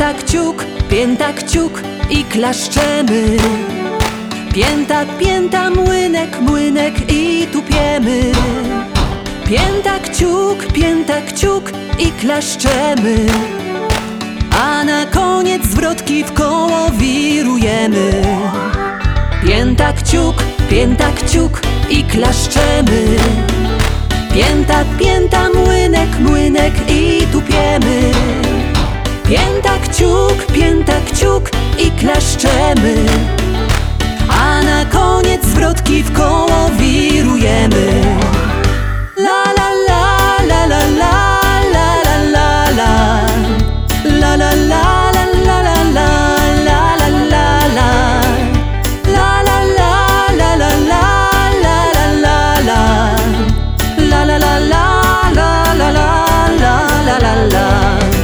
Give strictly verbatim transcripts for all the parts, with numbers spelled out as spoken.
Pięta kciuk, pięta kciuk i klaszczemy. Pięta, pięta, młynek, młynek i tupiemy. Pięta kciuk, pięta kciuk i klaszczemy. A na koniec zwrotki w koło wirujemy. Pięta kciuk, pięta kciuk i klaszczemy. Pięta, pięta, młynek, młynek i tupiemy. Pięta kciuk, pięta kciuk i klaszczemy. A na koniec zwrotki w koło wirujemy. La la la la la la la la la. La la la la la la la la la la la. La la la la la la la la la. La la la la la la la la la la.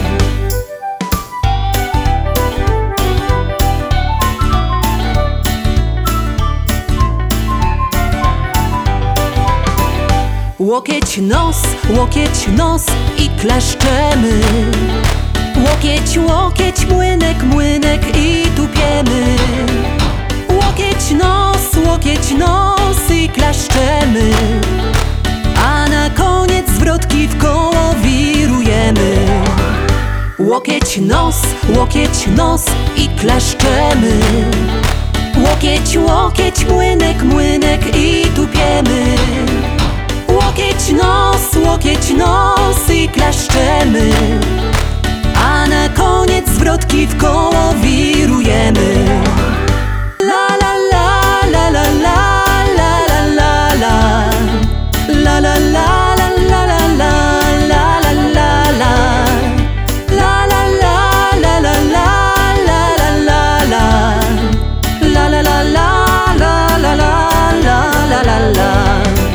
Łokieć, nos, łokieć, nos i klaszczemy. Łokieć, łokieć, młynek, młynek i tupiemy. Łokieć, nos, łokieć, nos i klaszczemy. A na koniec zwrotki w koło wirujemy. Łokieć, nos, łokieć, nos i klaszczemy. Łokieć, łokieć, młynek, młynek i tupiemy. Łokieć, nos, łokieć, nos i klaszczemy. A na koniec zwrotki w koło wirujemy. La la la la la la la la la. La la la la la la la la la la. La la la la la la la la la. La la la la la la la la la la.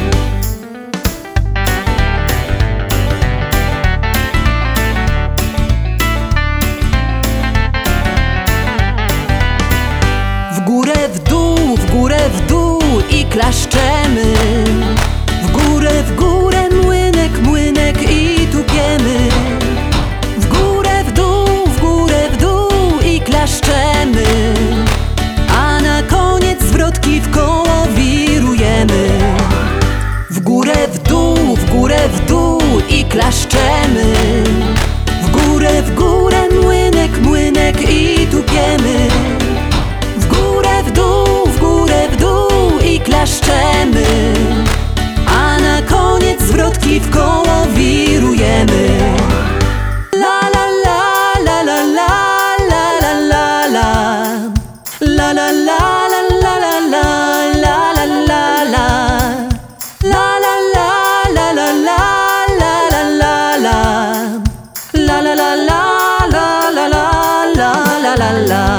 W górę, w dół, w górę, w dół i klaszczemy. W górę, w górę, młynek, młynek i tupiemy. W górę, w dół, w górę, w dół i klaszczemy. A na koniec zwrotki w koło wirujemy. W górę, w dół, w górę, w dół i klaszczemy. W górę, w górę, młynek, młynek i tupiemy. W górę, w dół, w górę, w dół i klaszczemy. A na koniec zwrotki w koło wirujemy. La la la la la la la la la. La la la la la la la la la la. La la la la la la la la la. La la la la la la la la la la.